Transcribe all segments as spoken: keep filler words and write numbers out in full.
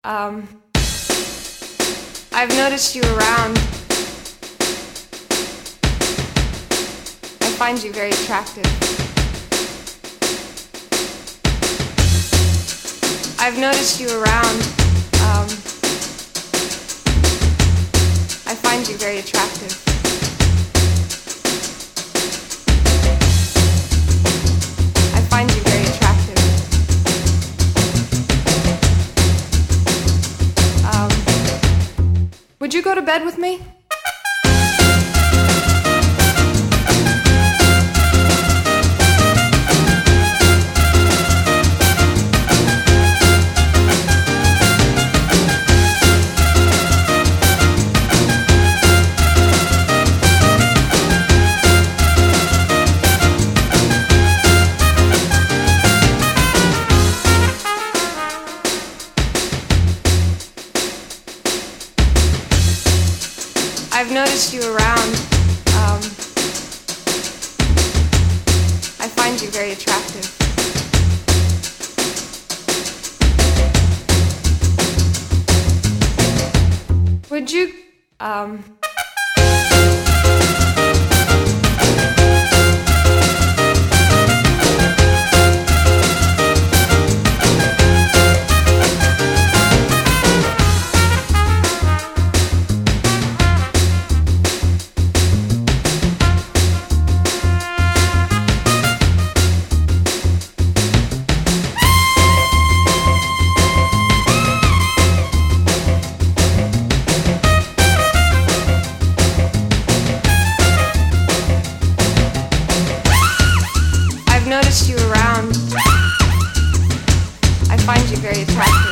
Um, I've noticed you around. I find you very attractive. I've noticed you around. Um, I find you very attractive. I find you very attractive. Um, would you go to bed with me? I've noticed you around. Um, I find you very attractive. Would you, um... noticed you around. I find you very attractive.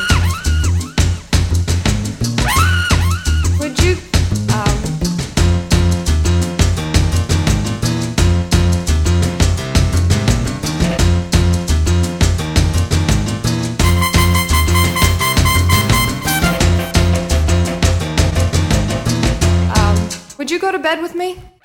Would you, um... um, would you go to bed with me?